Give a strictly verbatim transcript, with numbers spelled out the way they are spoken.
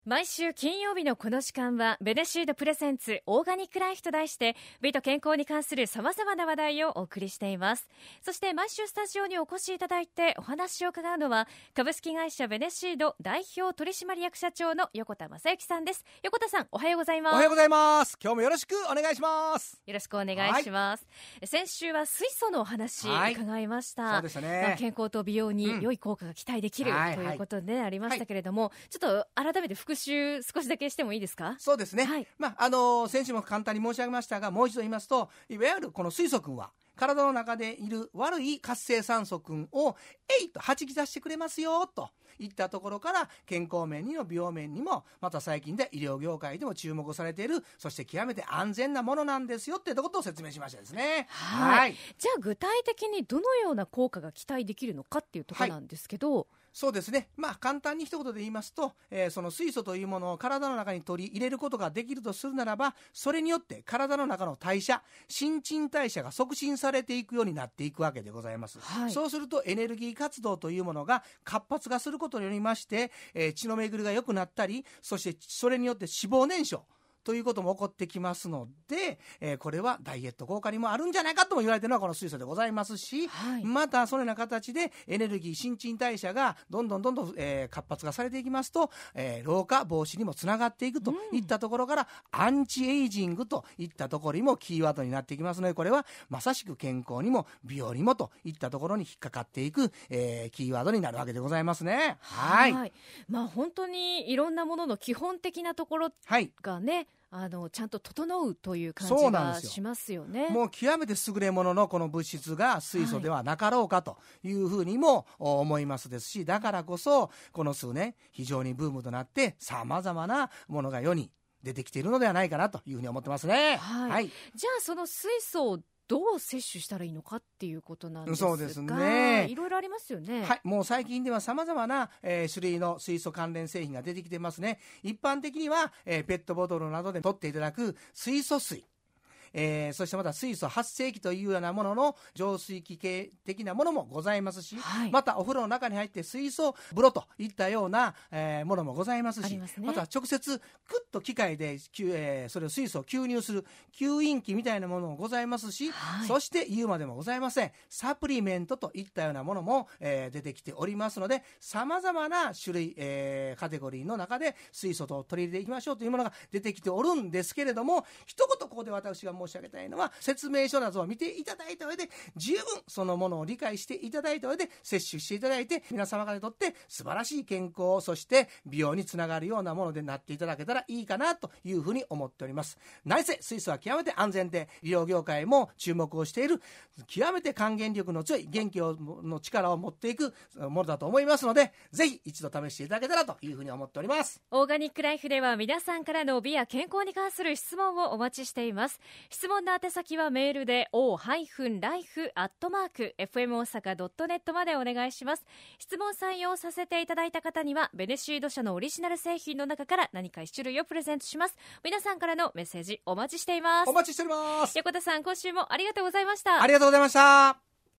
毎週金曜日のこの時間はベネシードプレゼンツオーガニックライフと題して美と健康に関する様々な話題をお送りしています。そして毎週スタジオにお越しいただいてお話を伺うのは株式会社ベネシード代表取締役社長の横田正幸さんです。横田さん、おはようございます。 おはようございます。今日もよろしくお願いします。 よろしくお願いします。はい、先週は水素のお話伺いました。 はい、そうでしたね。 まあ、健康と美容に良い効果が期待できる、うん、ということでありましたけれども、はいはい、ちょっと改めて復習少しだけしてもいいですか？ そうですね、 はい、まああのー、先週も簡単に申し上げましたが、もう一度言いますと、いわゆるこの水素君は体の中でいる悪い活性酸素君をえいと弾き出してくれますよといったところから、健康面にも美容面にも、また最近で医療業界でも注目されている、そして極めて安全なものなんですよっていうことを説明しましたですね。 はい、はい、じゃあ具体的にどのような効果が期待できるのかっていうところなんですけど、はい、 そうですね、まあ、簡単に一言で言いますと、えー、その水素というものを体の中に取り入れることができるとするならば、それによって体の中の代謝、新陳代謝が促進されていくようになっていくわけでございます。はい、そうするとエネルギー活動というものが活発化することによりまして、えー、血の巡りが良くなったり、そしてそれによって脂肪燃焼ということも起こってきますので、えー、これはダイエット効果にもあるんじゃないかとも言われているのはこの水素でございますし、はい、またそのような形でエネルギー新陳代謝がどんどんどんどん、えー、活発化されていきますと、えー、老化防止にもつながっていくといったところから、うん、アンチエイジングといったところにもキーワードになっていきますので、これはまさしく健康にも美容にもといったところに引っかかっていく、えー、キーワードになるわけでございますね。はい、はい、 まあ、本当にいろんなものの基本的なところがね、はい、あのちゃんと整うという感じがしますよね。 もう極めて優れもののこの物質が水素ではなかろうかというふうにも思いますですし、だからこそこの数年非常にブームとなってさまざまなものが世に出てきているのではないかなというふうに思ってますね。 はいはい、じゃあその水素をどう摂取したらいいのかっていうことなんですが、 そうですね、 いろいろありますよね。 はい、もう最近ではさまざまな、えー、種類の水素関連製品が出てきてますね。一般的には、えー、ペットボトルなどで取っていただく水素水、えー、そしてまた水素発生器というようなものの浄水器系的なものもございますし、はい、またお風呂の中に入って水素風呂といったような、えー、ものもございますし、 ま, す、ね、また直接クッと機械で、えー、それを水素を吸入する吸引器みたいなものもございますし、はい、そして言うまでもございませんサプリメントといったようなものも、えー、出てきておりますので、さまざまな種類、えー、カテゴリーの中で水素と取り入れていきましょうというものが出てきておるんですけれども、一言ここで私が申し上げたいのは、説明書などを見ていただいた上で十分そのものを理解していただいた上で摂取していただいて、皆様方にとって素晴らしい健康、そして美容につながるようなものでなっていただけたらいいかなというふうに思っております。何せ水素は極めて安全で、医療業界も注目をしている極めて還元力の強い元気の力を持っていくものだと思いますので、ぜひ一度試していただけたらというふうに思っております。 オーガニックライフでは皆さんからの美や健康に関する質問をお待ちしています。質問の宛先はメールで オーライフ アットマーク エフエム 大阪 ドットネット までお願いします。質問採用させていただいた方にはベネシード社のオリジナル製品の中から何か一種類をプレゼントします。皆さんからのメッセージお待ちしています。 お待ちしております。 横田さん、今週もありがとうございました。 ありがとうございました。